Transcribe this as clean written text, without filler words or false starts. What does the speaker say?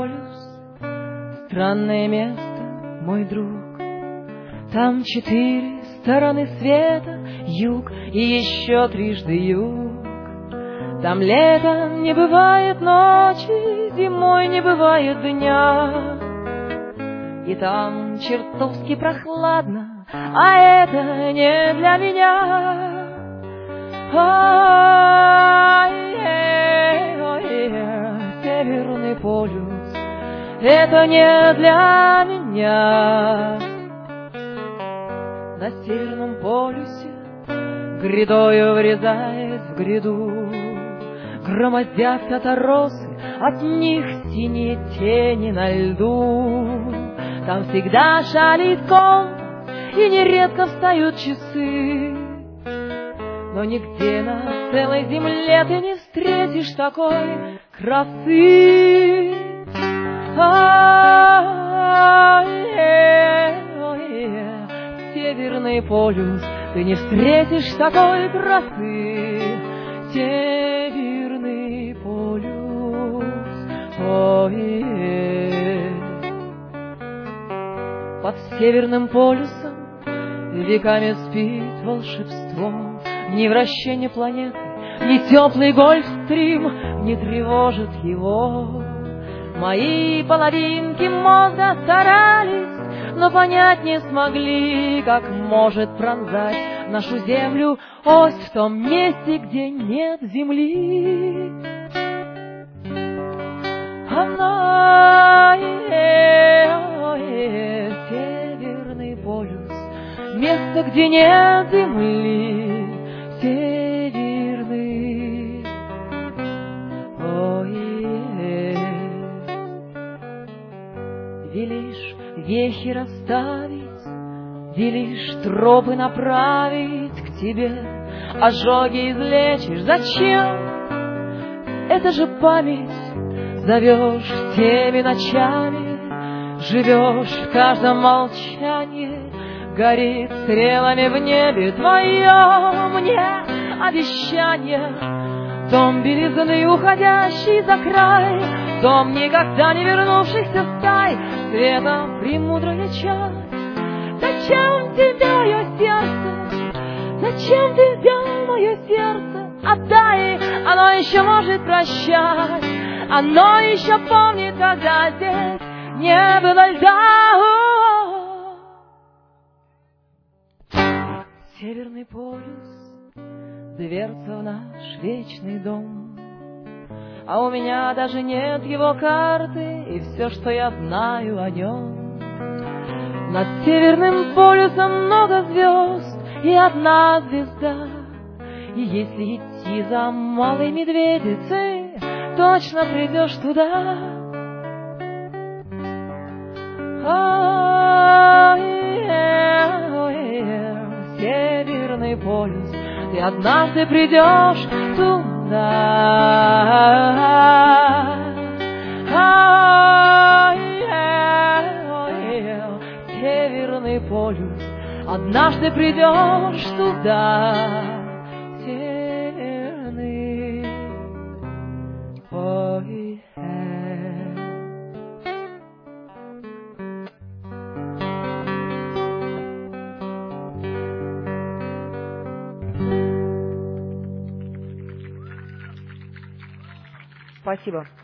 полюс, странное место, мой друг. Там 4 стороны света, юг и еще трижды юг. Там летом не бывает ночи, зимой не бывает дня. И там чертовски прохладно, а это не для меня. Северный полюс, это не для меня. На Северном полюсе грядою врезаясь в гряду, громоздятся росы, от них синие тени на льду. Там всегда шалит компас, и нередко встают часы. Но нигде на целой земле ты не встретишь такой красы. Северный полюс, ты не встретишь такой красы. Северный полюс, под Северным полюсом веками спит волшебство. Ни вращение планеты, ни теплый гольфстрим не тревожит его. Мои половинки мозга старались, но понять не смогли, как может пронзать нашу землю ось в том месте, где нет земли. Северный полюс, место, где нет земли. Северный, велишь вехи расставить, велишь тропы направить к тебе, ожоги излечишь. Зачем? Это же память. Зовешь теми ночами, живешь в каждом молчании. Горит стрелами в небе твое мне обещание. Дом белизны, уходящий за край, дом никогда не вернувшихся стай, светом премудрая часть. Зачем тебе мое сердце? Зачем ты взял мое сердце? Отдай, оно еще может прощать, оно еще помнит, когда здесь не было льда. Северный полюс, дверца в наш вечный дом, а у меня даже нет его карты и все, что я знаю о нем. Над Северным полюсом много звезд и одна звезда, и если идти за малой медведицей, точно придешь туда. Северный полюс, ты однажды придешь туда. Северный полюс, однажды придешь туда. Северный полюс. Спасибо.